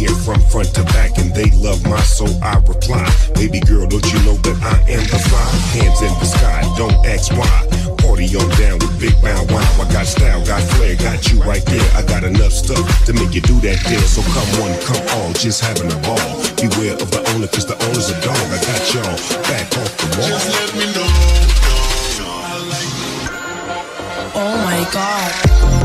here from front to back, and they love my soul. I reply, baby girl, don't you know that I am the fly? Hands in the sky, don't ask why. Party on down with Big Bow Wow. I got style, got flair, got you right there. I got enough stuff to make you do that there. So come one, come all, just having a ball. Beware of the owner, cause the owner's a dog. I got y'all back off the wall. Just let me know. Oh my God.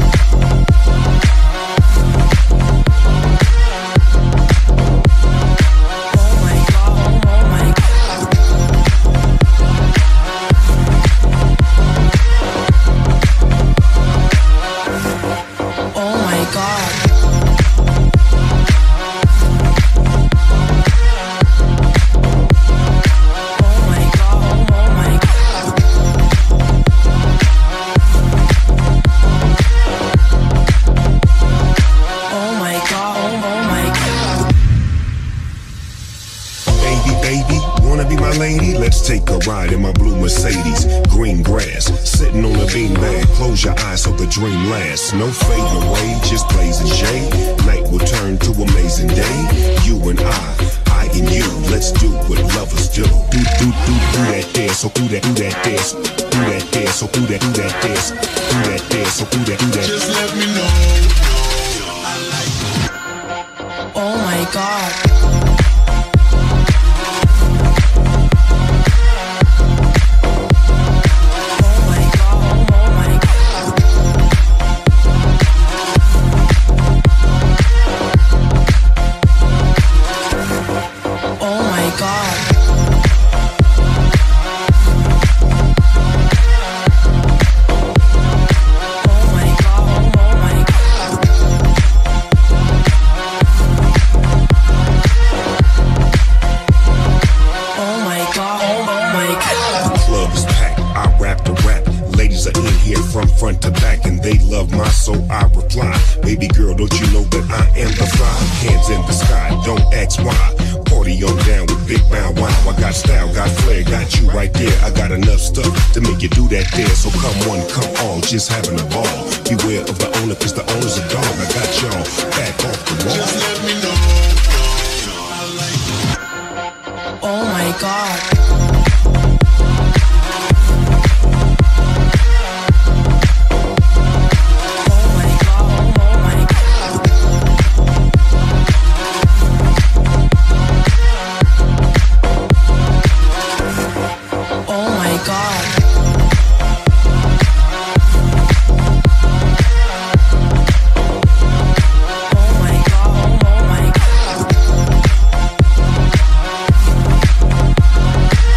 Take a ride in my blue Mercedes, green grass, sitting on a beanbag. Close your eyes so the dream lasts. No fading away, just blazing shade. Night will turn to amazing day. You and I and you. Let's do what lovers do. Do that dance, so do that dance. Do that dance, so do that dance. Do that dance, so do that. Just let me know. Oh my God. Front to back, and they love my soul. I reply, baby girl, don't you know that I am the fly? Hands in the sky, don't ask why. Party on down with Big Bow Wow. I got style, got flair, got you right there. I got enough stuff to make you do that there. So come one, come all, just having a ball. Beware of the owner, cause the owner's a dog. I got y'all back off the wall. Just let me know. Oh my God.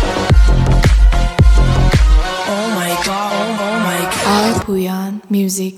Music.